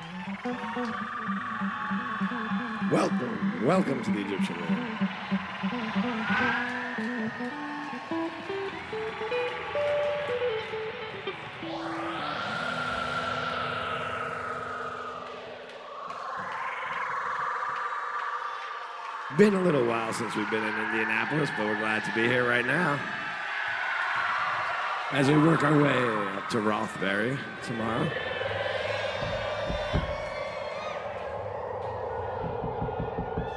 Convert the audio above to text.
Welcome to the Egyptian Room. Been a little while since we've been in Indianapolis, but we're glad to be here right now. As we work our way up to Rothbury tomorrow.